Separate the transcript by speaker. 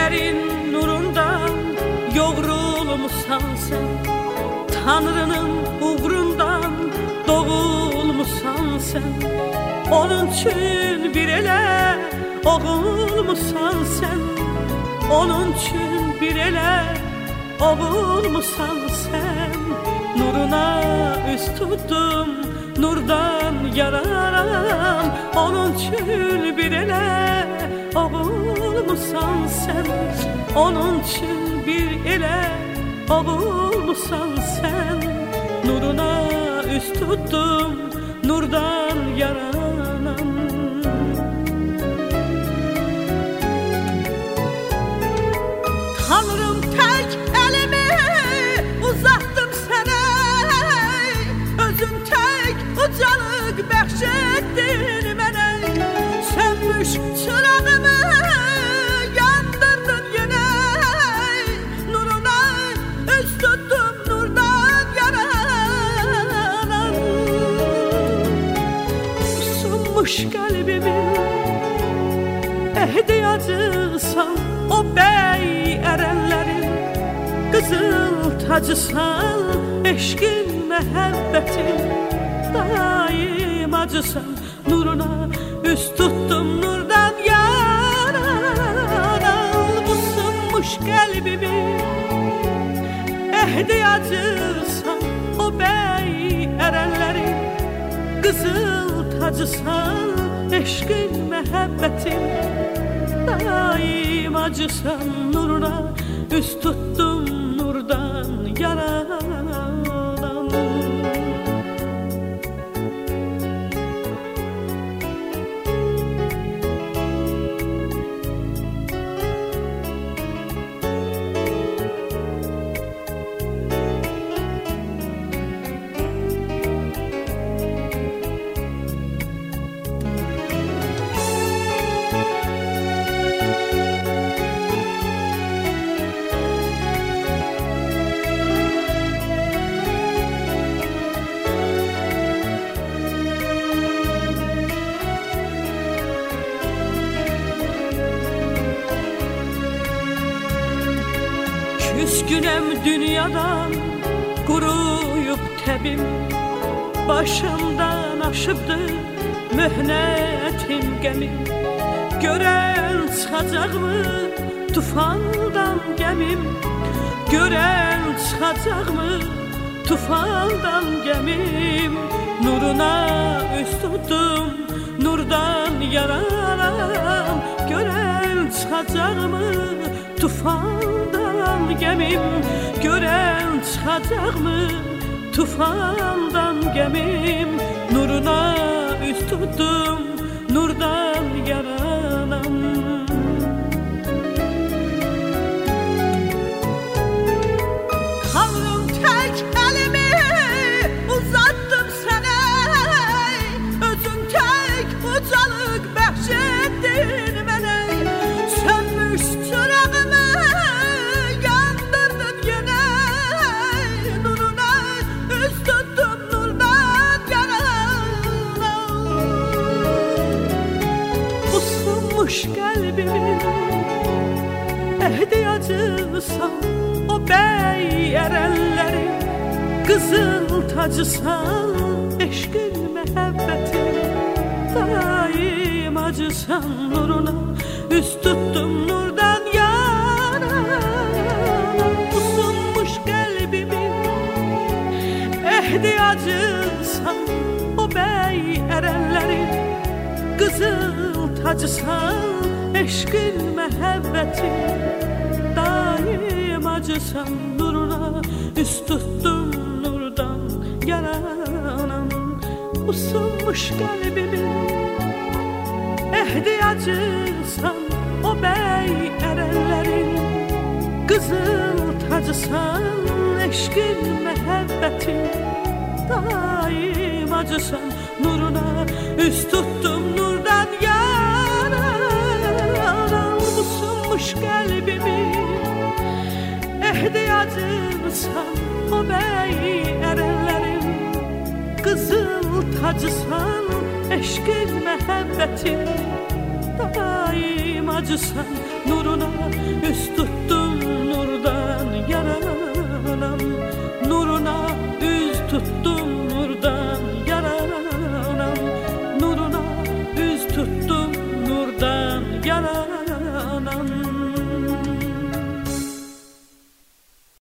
Speaker 1: ellerin nurundan yoğrulmuşsan sen, Tanrının uğrundan doğulmuşsan sen, onun için bir ele oğulmuşsan sen, onun için bir ele oğulmuşsan sen. Nuruna üst tuttum, nurdan yararan, onun için bir ele oğulmuşsan sen, onun için bir ele oğulmuşsan sen. Nuruna üst tuttum, nurdan yaranan. Tanrım tek elimi uzattım sana, özün tek ucalık bəxşettin mənə. Sönmüş çırağımı yandırdın yine, nuruna üst tuttum, nurdan yaranan. Sunmuş kalbimin ehtiyacısan, o bey erenlerin kızıl tacısan, eşkin məhəbbətin daim acısan. Nuruna üst tuttum, nurdan yaranan. Bu sınmış kalbimin ehtiyacısan, o bey erenlerin kızıl tacısan, eşkin məhəbbətin daim acısan. Nuruna üst tuttum, nurdan yaranan. Küskünəm dünyadan quruyub təbim, başımdan aşıbdı möhnətim qəmim. Görən çıxacaqmı tufandan gəmim, görən çıxacaqmı tufandan gəmim. Nuruna üst tuttum, nurdan yaranan, görən çıxacaqmı tufandan gemim, gören çıxacaqmı tufandan gemim. Nuruna üst tuttum, nurdan yaranan. Tanrım tek elimi uzattım sana, özün tek ucalık bəxşettin mənə. Sönmüş çırağımı yandırdın yine, nuruna üst tuttum, nurdan yaranan. Bu sunmuş kalbimin ehtiyacısan, o bey erenlerin kızıl tacısan, eşkin məhəbbətin daim acısan. Nuruna üst tuttum, nurdan yaranan. Bu sunmuş kalbimin ehtiyacısan, o bey erenlerin kızıl tacısan, eşkin məhəbbətin daim acısan. Nuruna üst tuttum, nurdan yaranan. Bu sunmuş kalbimin ehtiyacısan, o bey erenlerin kızıl tacısan, eşkin məhəbbətin daim acısan. Nuruna üst tuttum, nurdan yaranan. Bu sunmuş kalbimin ehtiyacısan, o bey erenlerin kızıl tacısan, eşkin məhəbbətin daim acısan nuruna, üst tuttum nurdan yaralı.